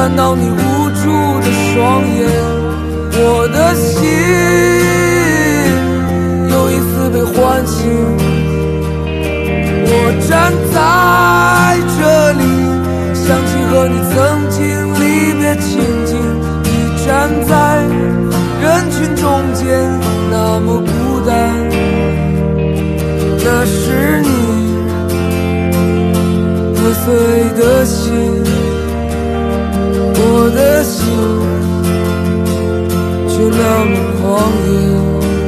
看到你无助的双眼，我的心又一次被唤醒。我站在这里，想起和你曾经离别情景，你站在人群中间，那么孤单。那是你破碎的心，我的心却那么狂野。